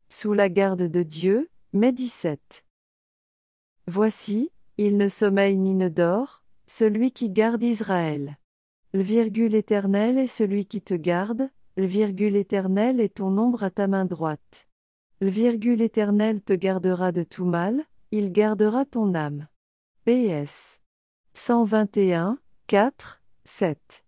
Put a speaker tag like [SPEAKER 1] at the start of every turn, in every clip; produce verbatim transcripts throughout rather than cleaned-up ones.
[SPEAKER 1] sous la garde de Dieu, mai dix-sept. Voici, il ne sommeille ni ne dort, celui qui garde Israël. Le virgule éternel est celui qui te garde, le virgule éternel est ton ombre à ta main droite. Le virgule éternel te gardera de tout mal, il gardera ton âme. P S. cent vingt et un, quatre, sept.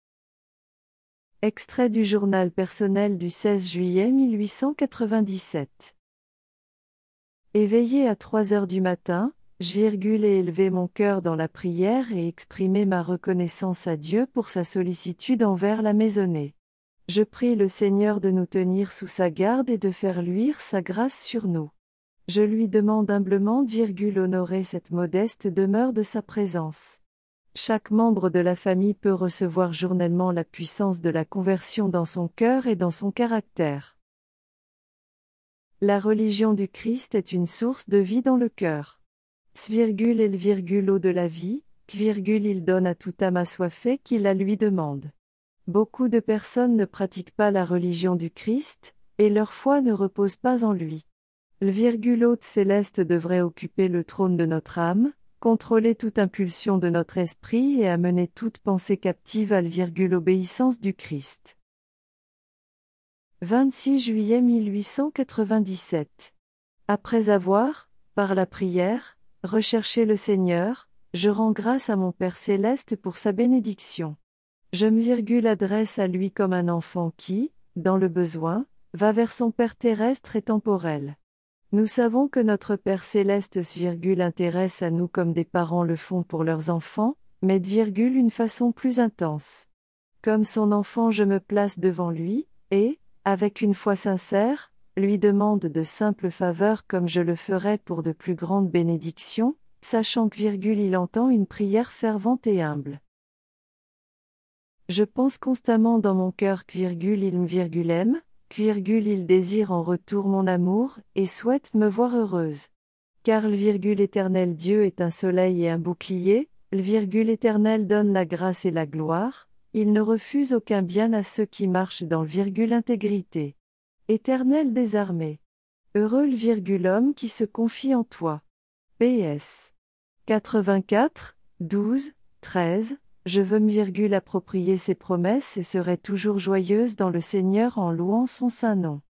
[SPEAKER 1] Extrait du journal personnel du seize juillet mille huit cent quatre-vingt-dix-sept. Éveillé à trois heures du matin, je ai élevé mon cœur dans la prière et exprimé ma reconnaissance à Dieu pour sa sollicitude envers la maisonnée. Je prie le Seigneur de nous tenir sous sa garde et de faire luire sa grâce sur nous. Je lui demande humblement d'honorer cette modeste demeure de sa présence. Chaque membre de la famille peut recevoir journellement la puissance de la conversion dans son cœur et dans son caractère. La religion du Christ est une source de vie dans le cœur. S virgule est le virgule eau de la vie, virgule il donne à toute âme assoiffée qui la lui demande. Beaucoup de personnes ne pratiquent pas la religion du Christ, et leur foi ne repose pas en lui. Le virgule hôte céleste devrait occuper le trône de notre âme, contrôler toute impulsion de notre esprit et amener toute pensée captive à l'obéissance du Christ. vingt-six juillet mille huit cent quatre-vingt-dix-sept. Après avoir, par la prière, recherché le Seigneur, je rends grâce à mon Père céleste pour sa bénédiction. Je me adresse à lui comme un enfant qui, dans le besoin, va vers son Père terrestre et temporel. Nous savons que notre Père céleste s'intéresse à nous comme des parents le font pour leurs enfants, mais d'une façon plus intense. Comme son enfant, je me place devant lui, et, avec une foi sincère, lui demande de simples faveurs comme je le ferais pour de plus grandes bénédictions, sachant que il entend une prière fervente et humble. Je pense constamment dans mon cœur qu'il me aime, il désire en retour mon amour, et souhaite me voir heureuse. Car le éternel Dieu est un soleil et un bouclier, le éternel donne la grâce et la gloire, il ne refuse aucun bien à ceux qui marchent dans le intégrité. Éternel des armées. Heureux le homme qui se confie en toi. P S. quatre-vingt-quatre, douze, treize. Je veux me approprier ses promesses et serai toujours joyeuse dans le Seigneur en louant son saint nom.